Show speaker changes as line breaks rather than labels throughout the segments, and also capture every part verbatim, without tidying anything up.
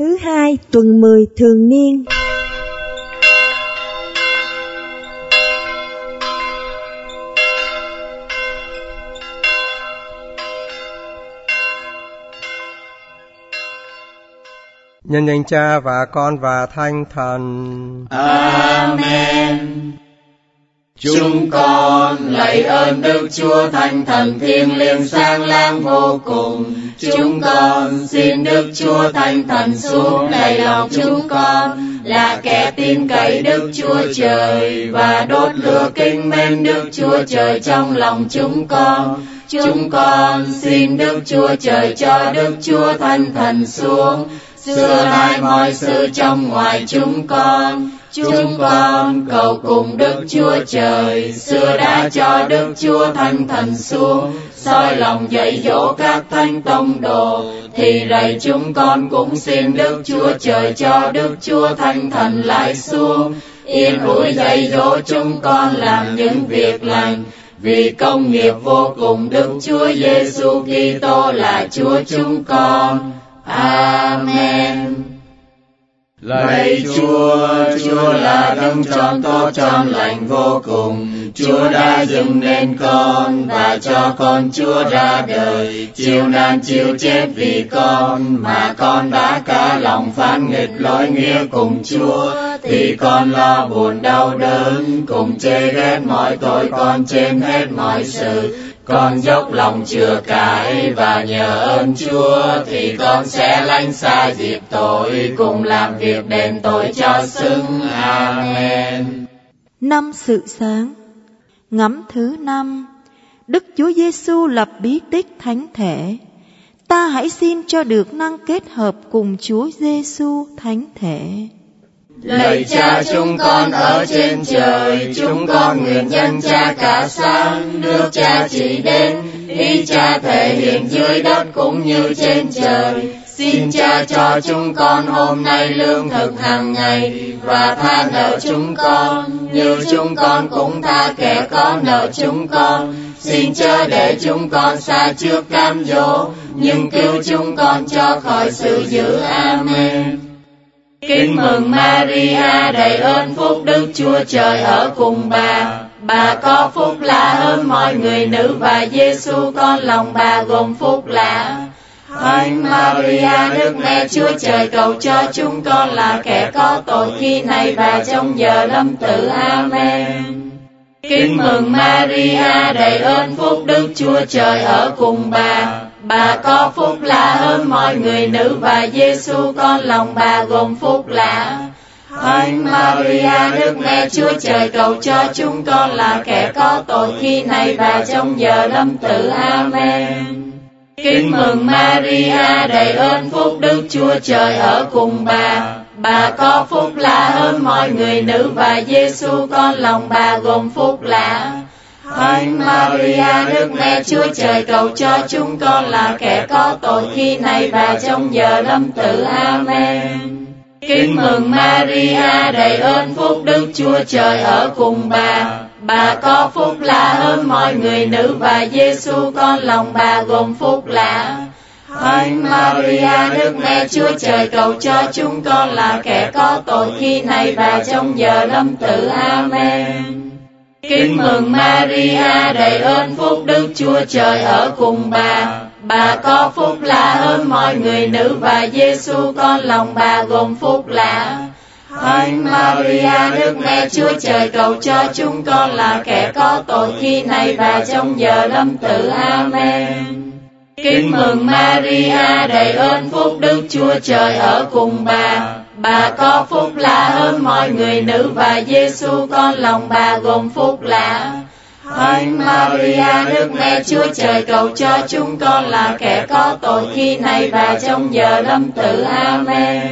Thứ hai tuần mười thường niên.
Nhân danh Cha và Con và Thánh Thần.
Amen. Chúng con lạy ơn Đức Chúa Thánh Thần thiêng liêng sáng láng vô cùng. Chúng con xin Đức Chúa Thánh Thần xuống lạy lòng chúng con là kẻ tin cậy Đức Chúa Trời và đốt lửa kính mến Đức Chúa Trời trong lòng chúng con. Chúng con xin Đức Chúa Trời cho Đức Chúa Thánh Thần xuống sửa lại mọi sự trong ngoài chúng con. Chúng con cầu cùng Đức Chúa Trời xưa đã cho Đức Chúa Thánh Thần xuống soi lòng dạy dỗ các thánh tông đồ, thì rày chúng con cũng xin Đức Chúa Trời cho Đức Chúa Thánh Thần lại xuống yên ủi dạy dỗ chúng con làm những việc lành, vì công nghiệp vô cùng Đức Chúa Giêsu Kitô là Chúa chúng con. Amen. Lạy Chúa, Chúa là đấng trọn tốt trọn lành vô cùng. Chúa đã dựng nên con và cho con Chúa ra đời, chịu nạn chịu chết vì con, mà con đã cả lòng phán nghịch lỗi nghĩa cùng Chúa, thì con lo buồn đau đớn, cùng chê ghét mọi tội con trên hết mọi sự. Con dốc lòng chừa cải và nhờ ơn Chúa, thì con sẽ lánh xa dịp tội, cùng làm việc đền tội cho xứng. Amen.
Năm sự sáng. Ngắm thứ năm. Đức Chúa Giêsu lập bí tích thánh thể. Ta hãy xin cho được năng kết hợp cùng Chúa Giêsu thánh thể.
Lạy Cha chúng con ở trên trời, chúng con nguyện nhân Cha cả sáng, nước Cha chỉ đến, ý Cha thể hiện dưới đất cũng như trên trời. Xin Cha cho chúng con hôm nay lương thực hàng ngày, và tha nợ chúng con như chúng con cũng tha kẻ có nợ chúng con. Xin chớ để chúng con xa trước cám dỗ, nhưng cứu chúng con cho khỏi sự dữ. Amen. Kính mừng Maria đầy ơn phúc, Đức Chúa Trời ở cùng bà. Bà có phúc lạ hơn mọi người nữ, và Giêsu con lòng bà gồm phúc lạ. Thánh Maria Đức Mẹ Chúa Trời cầu cho chúng con là kẻ có tội khi này và trong giờ lâm tử. Amen. Kính mừng Maria đầy ơn phúc, Đức Chúa Trời ở cùng bà. Bà có phúc lạ hơn mọi người nữ, và Giêsu con lòng bà gồm phúc lạ. Thánh Maria Đức Mẹ Chúa Trời cầu cho chúng con là kẻ có tội khi này và trong giờ lâm tử. Amen. Kính mừng Maria đầy ơn phúc, Đức Chúa Trời ở cùng bà. Bà có phúc lạ hơn mọi người nữ, và Giêsu con lòng bà gồm phúc lạ. Thánh Maria Đức Mẹ Chúa Trời cầu cho chúng con là kẻ có tội khi này và trong giờ lâm tử. Amen. Kính mừng Maria đầy ơn phúc, Đức Chúa Trời ở cùng bà. Bà có phúc lạ hơn mọi người nữ, và Giêsu con lòng bà gồm phúc lạ. Thánh Maria Đức Mẹ Chúa Trời cầu cho chúng con là kẻ có tội khi này và trong giờ lâm tử. Amen. Kính mừng Maria đầy ơn phúc, Đức Chúa Trời ở cùng bà. Bà có phúc lạ hơn mọi người nữ, và Giêsu con lòng bà gồm phúc lạ. Thánh Maria Đức Mẹ Chúa Trời cầu cho chúng con là kẻ có tội khi này và trong giờ lâm tử. Amen. Kính mừng Maria đầy ơn phúc, Đức Chúa Trời ở cùng bà. Bà có phúc lạ hơn mọi người nữ, và Giêsu con lòng bà gồm phúc lạ. Thánh Maria Đức Mẹ Chúa Trời cầu cho chúng con là kẻ có tội khi này và trong giờ lâm tử. Amen.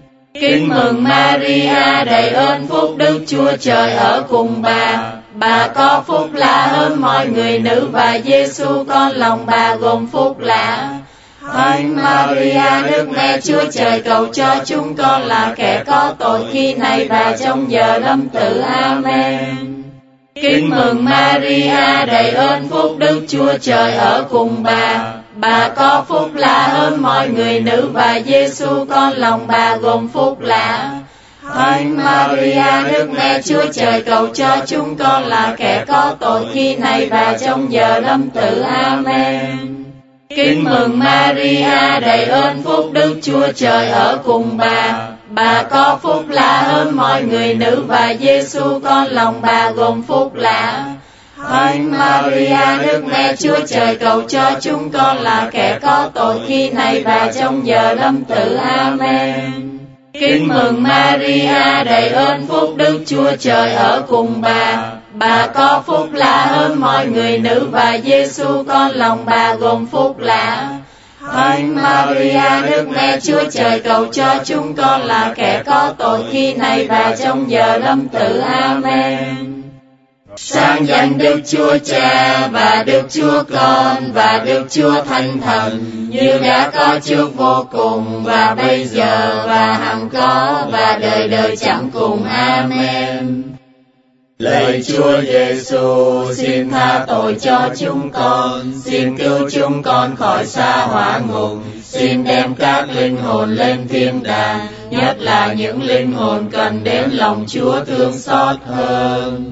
Kính mừng Maria đầy ơn phúc, Đức Chúa Trời ở cùng bà. Bà có phúc lạ hơn mọi người nữ, và Giêsu con lòng bà gồm phúc lạ. Thánh Maria Đức Mẹ Chúa Trời cầu cho chúng con là kẻ có tội khi này và trong giờ lâm tử. Amen. Kính mừng Maria đầy ơn phúc, Đức Chúa Trời ở cùng bà. bà có phúc lạ hơn mọi người nữ, và Giêsu con lòng bà gồm phúc lạ. Thánh Maria, Đức Mẹ Chúa Trời, cầu cho chúng con là kẻ có tội khi này và trong giờ lâm tử. Amen. Kính mừng Maria, đầy ơn phúc, Đức Chúa Trời ở cùng bà. Bà có phúc lạ hơn mọi người nữ, và Giêsu con lòng bà gồm phúc lạ. Thánh Maria, Đức Mẹ Chúa Trời, cầu cho chúng con là kẻ có tội khi này và trong giờ lâm tử. Amen. Kính mừng Maria, đầy ơn phúc, Đức Chúa Trời ở cùng bà. Bà có phúc lạ hơn mọi người nữ, và Giêsu con lòng bà gồm phúc lạ. Thánh Maria, Đức Mẹ Chúa Trời, cầu cho chúng con là kẻ có tội khi này và trong giờ lâm tử. Amen. Sáng danh Đức Chúa Cha và Đức Chúa Con và Đức Chúa Thánh Thần, như đã có trước vô cùng và bây giờ và hằng có và đời đời chẳng cùng. Amen. Lạy Chúa Giêsu, xin tha tội cho chúng con, xin cứu chúng con khỏi sa hỏa ngục, xin đem các linh hồn lên thiên đàng, nhất là những linh hồn cần đến lòng Chúa thương xót hơn.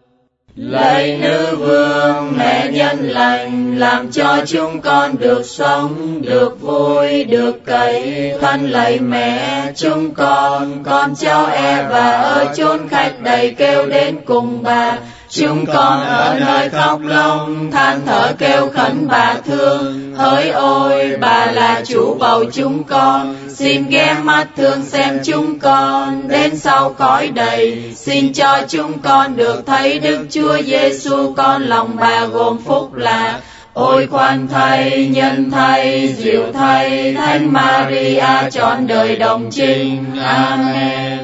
Lạy Nữ Vương, Mẹ Nhân Lành, làm cho chúng con được sống, được vui, được cậy. Thân lạy Mẹ, chúng con, con cháu Eva ở chốn khách đầy kêu đến cùng bà. Chúng con ở nơi khóc lóc, than thở kêu khấn bà thương. Hỡi ôi, bà là chủ bầu chúng con, xin ghé mắt thương xem chúng con. Đến sau cõi đầy, xin cho chúng con được thấy Đức Chúa Giêsu con lòng bà gồm phúc lạ. Ôi khoan thay, nhân thay, dịu thay, Thánh Maria trọn đời đồng trinh. Amen.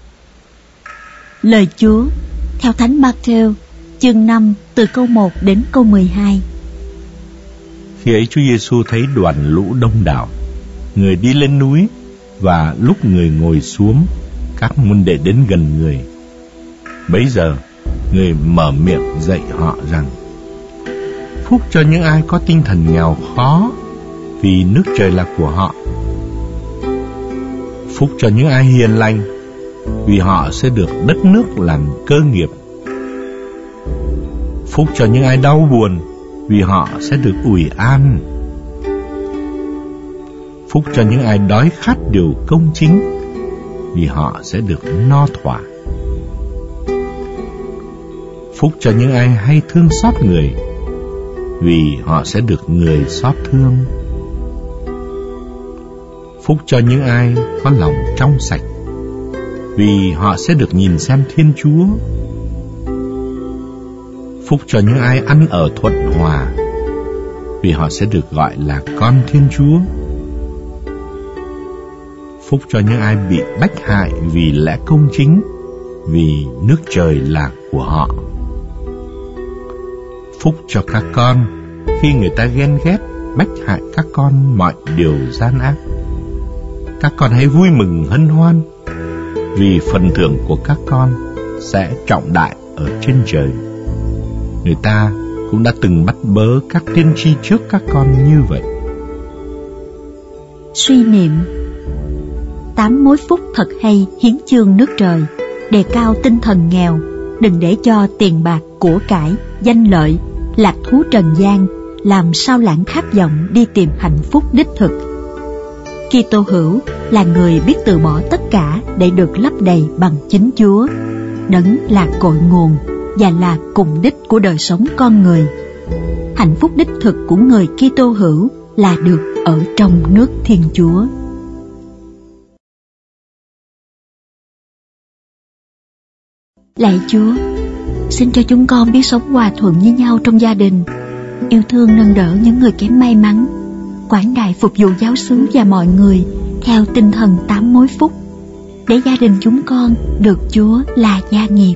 Lời Chúa theo Thánh Matthew chương năm từ câu một đến câu mười hai.
Khi ấy Chúa Giêsu thấy đoàn lũ đông đảo, người đi lên núi, và lúc người ngồi xuống, các môn đệ đến gần người. Bấy giờ người mở miệng dạy họ rằng: Phúc cho những ai có tinh thần nghèo khó, vì nước trời là của họ. Phúc cho những ai hiền lành, vì họ sẽ được đất nước làm cơ nghiệp. Phúc cho những ai đau buồn, vì họ sẽ được ủi an. Phúc cho những ai đói khát điều công chính, vì họ sẽ được no thỏa. Phúc cho những ai hay thương xót người, vì họ sẽ được người xót thương. Phúc cho những ai có lòng trong sạch, vì họ sẽ được nhìn xem Thiên Chúa. Phúc cho những ai ăn ở thuận hòa, vì họ sẽ được gọi là con Thiên Chúa. Phúc cho những ai bị bách hại vì lẽ công chính, vì nước trời là của họ. Phúc cho các con khi người ta ghen ghét, bách hại các con mọi điều gian ác. Các con hãy vui mừng hân hoan, vì phần thưởng của các con sẽ trọng đại ở trên trời. Người ta cũng đã từng bắt bớ các tiên tri trước các con như vậy.
Suy niệm. Tám mối phúc thật hay hiến chương nước trời, đề cao tinh thần nghèo, đừng để cho tiền bạc, của cải, danh lợi, lạc thú trần gian làm sao lãng khát vọng đi tìm hạnh phúc đích thực. Kitô hữu là người biết từ bỏ tất cả để được lấp đầy bằng chính Chúa, đấng là cội nguồn và là cùng đích của đời sống con người. Hạnh phúc đích thực của người Kitô hữu là được ở trong nước Thiên Chúa. Lạy Chúa, xin cho chúng con biết sống hòa thuận với nhau trong gia đình, yêu thương nâng đỡ những người kém may mắn, quảng đại phục vụ giáo xứ và mọi người theo tinh thần tám mối phúc, để gia đình chúng con được Chúa là gia nghiệp.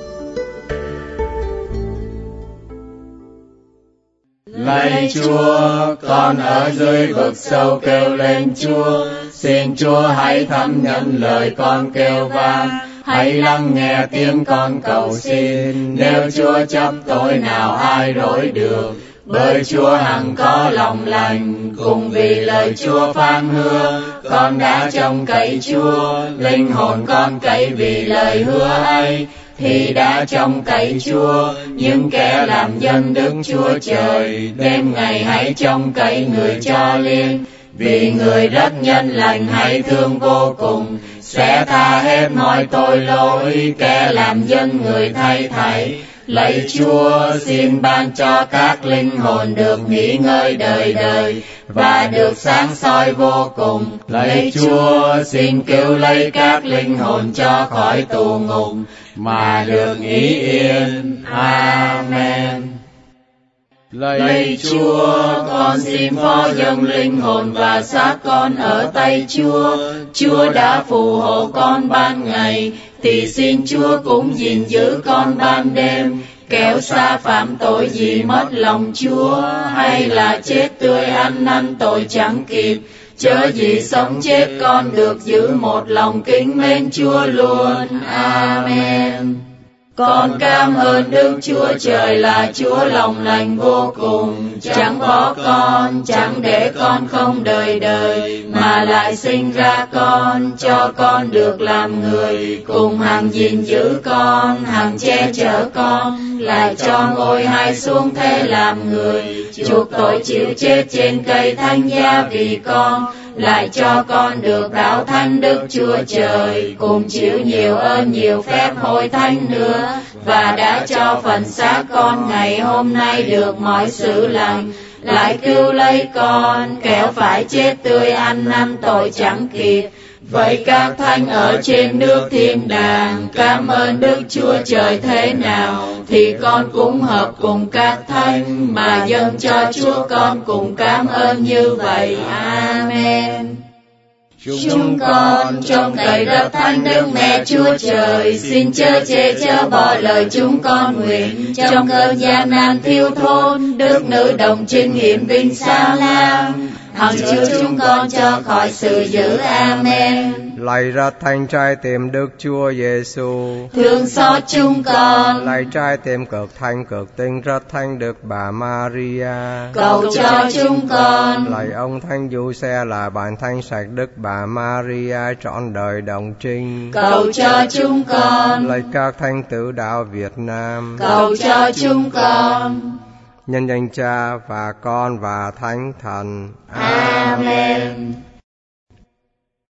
Lạy Chúa, con ở dưới vực sâu kêu lên Chúa, xin Chúa hãy thăm nhận lời con kêu van, hãy lắng nghe tiếng con cầu xin. Nếu Chúa chấp tội nào ai rỗi được, Bởi Chúa hằng có lòng lành, cùng vì lời Chúa phán hứa, con đã trông cậy Chúa, linh hồn con cậy vì lời hứa ấy, thì đã trông cậy Chúa. Những kẻ làm dân Đức Chúa Trời, đêm ngày hãy trông cậy người cho liên, vì người rất nhân lành hay thương vô cùng, sẽ tha hết mọi tội lỗi, kẻ làm dân người thay thảy. Lạy Chúa, xin ban cho các linh hồn được nghỉ ngơi đời đời và được sáng soi vô cùng. Lạy Chúa, xin cứu lấy các linh hồn cho khỏi tù ngục mà được nghỉ yên. Amen. Lạy Chúa, con xin phó dâng linh hồn và xác con ở tay Chúa. Chúa đã phù hộ con ban ngày, thì xin Chúa cũng gìn giữ con ban đêm, kẻo xa phạm tội gì mất lòng Chúa, hay là chết tươi ăn năn tội chẳng kịp. Chớ gì sống chết con được giữ một lòng kính mến Chúa luôn. Amen. Con cảm ơn Đức Chúa Trời là Chúa lòng lành vô cùng, chẳng bỏ con, chẳng để con không đời đời, mà lại sinh ra con, cho con được làm người, cùng hằng gìn giữ con, hằng che chở con, lại cho ngôi hai xuống thế làm người, chuộc tội chịu chết trên cây thánh giá vì con, lại cho con được đạo thánh Đức Chúa Trời, cùng chịu nhiều ơn nhiều phép hội thánh nữa, và đã cho phần xác con ngày hôm nay được mọi sự lành, lại cứu lấy con, kẻo phải chết tươi ăn năn tội chẳng kịp. Vậy các thánh ở trên nước thiên đàng cảm ơn Đức Chúa Trời thế nào, thì con cũng hợp cùng các thánh mà dâng cho Chúa con cùng cảm ơn như vậy. Amen. Chúng con trong cậy đất thánh Đức Mẹ Chúa Trời, xin chớ chê chớ bỏ lời chúng con nguyện. Trong cơn gian nan thiếu thốn, Đức Nữ Đồng Trinh hiển vinh sáng lang, hằng chứa chúng con cho khỏi sự dữ. Amen.
Lạy rất thanh trai tìm Đức Chúa Giêsu,
thương xót chúng con.
Lạy trai tìm cực thanh cực tinh rất thanh Đức Bà Maria,
cầu cho chúng con.
Lạy ông Thánh Giuse là bạn thanh sạch Đức Bà Maria trọn đời đồng trinh,
cầu cho chúng con.
Lạy các thánh tử đạo Việt Nam,
cầu cho chúng con.
Nhân danh Cha và Con và Thánh Thần.
Amen.